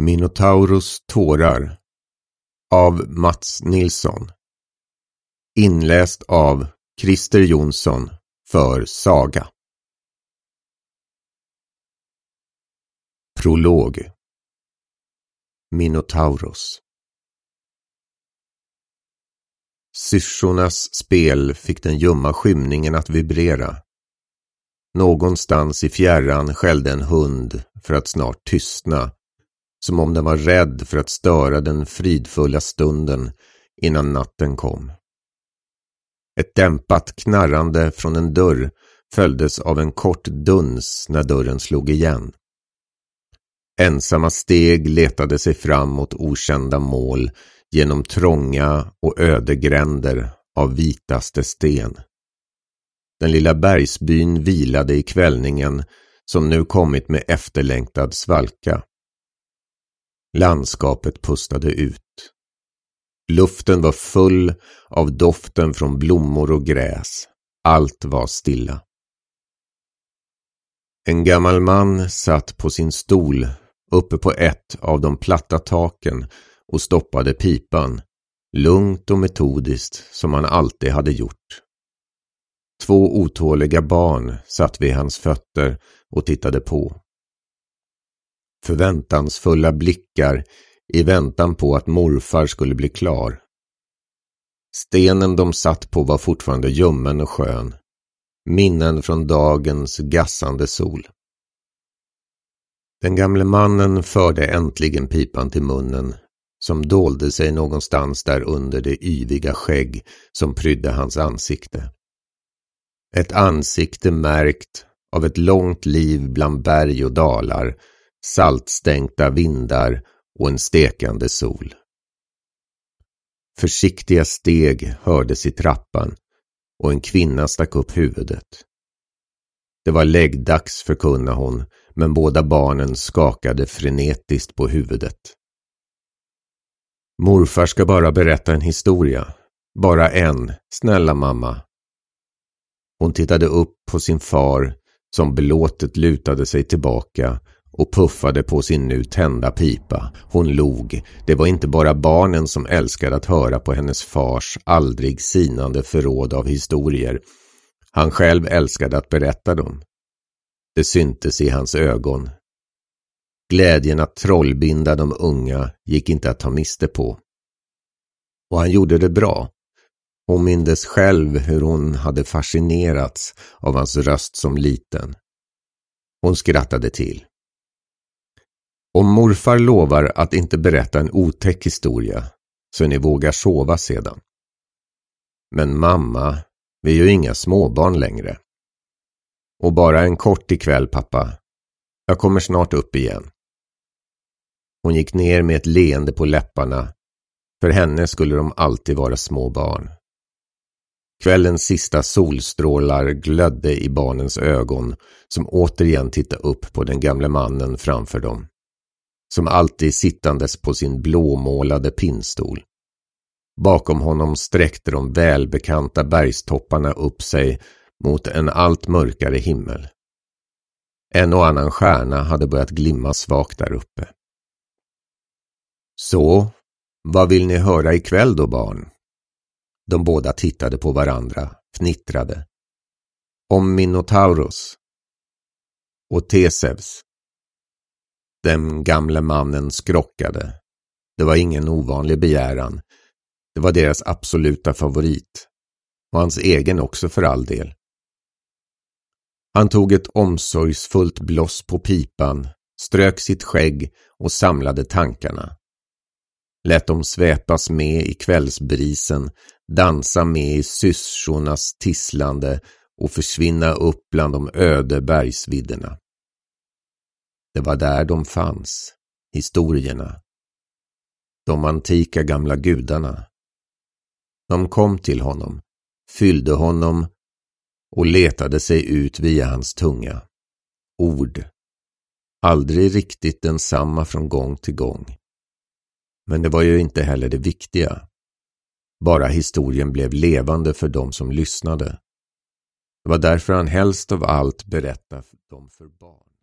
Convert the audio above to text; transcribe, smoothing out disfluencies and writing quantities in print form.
Minotauros tårar av Mats Nilsson. Inläst av Christer Jonsson för Saga. Prolog. Minotauros. Syrsornas spel fick den ljumma skymningen att vibrera. Någonstans i fjärran skällde en hund för att snart tystna, som om den var rädd för att störa den fridfulla stunden innan natten kom. Ett dämpat knarrande från en dörr följdes av en kort duns när dörren slog igen. Ensamma steg letade sig fram mot okända mål genom trånga och öde gränder av vitaste sten. Den lilla bergsbyn vilade i kvällningen som nu kommit med efterlängtad svalka. Landskapet pustade ut. Luften var full av doften från blommor och gräs. Allt var stilla. En gammal man satt på sin stol uppe på ett av de platta taken och stoppade pipan, lugnt och metodiskt som han alltid hade gjort. 2 otåliga barn satt vid hans fötter och tittade på. Förväntansfulla blickar i väntan på att morfar skulle bli klar. Stenen de satt på var fortfarande ljummen och skön. Minnen från dagens gassande sol. Den gamle mannen förde äntligen pipan till munnen, som dolde sig någonstans där under det yviga skägg som prydde hans ansikte. Ett ansikte märkt av ett långt liv bland berg och dalar, saltstänkta vindar och en stekande sol. Försiktiga steg hördes i trappan och en kvinna stack upp huvudet. Det var läggdags, förkunnade hon, men båda barnen skakade frenetiskt på huvudet. Morfar ska bara berätta en historia. Bara en, snälla mamma. Hon tittade upp på sin far som belåtet lutade sig tillbaka och puffade på sin nu tända pipa. Hon log. Det var inte bara barnen som älskade att höra på hennes fars aldrig sinande förråd av historier. Han själv älskade att berätta dem. Det syntes i hans ögon. Glädjen att trollbinda de unga gick inte att ta miste på. Och han gjorde det bra. Hon mindes själv hur hon hade fascinerats av hans röst som liten. Hon skrattade till. Om morfar lovar att inte berätta en otäck historia, så ni vågar sova sedan. Men mamma, vi är ju inga småbarn längre. Och bara en kort ikväll, pappa. Jag kommer snart upp igen. Hon gick ner med ett leende på läpparna. För henne skulle de alltid vara små barn. Kvällens sista solstrålar glödde i barnens ögon, som återigen tittade upp på den gamle mannen framför dem. Som alltid sittandes på sin blåmålade pinnstol. Bakom honom sträckte de välbekanta bergstopparna upp sig mot en allt mörkare himmel. En och annan stjärna hade börjat glimma svagt där uppe. Så, vad vill ni höra ikväll då, barn? De båda tittade på varandra, fnittrade. Om Minotauros. Och Theseus. Den gamle mannen skrockade. Det var ingen ovanlig begäran. Det var deras absoluta favorit. Och hans egen också för all del. Han tog ett omsorgsfullt bloss på pipan, strök sitt skägg och samlade tankarna. Lät dem sväpas med i kvällsbrisen, dansa med i syrsornas tisslande och försvinna upp bland de öde bergsvidderna. Det var där de fanns, historierna. De antika gamla gudarna. De kom till honom, fyllde honom och letade sig ut via hans tunga. Ord. Aldrig riktigt densamma från gång till gång. Men det var ju inte heller det viktiga. Bara historien blev levande för dem som lyssnade. Det var därför han helst av allt berättade dem för barn.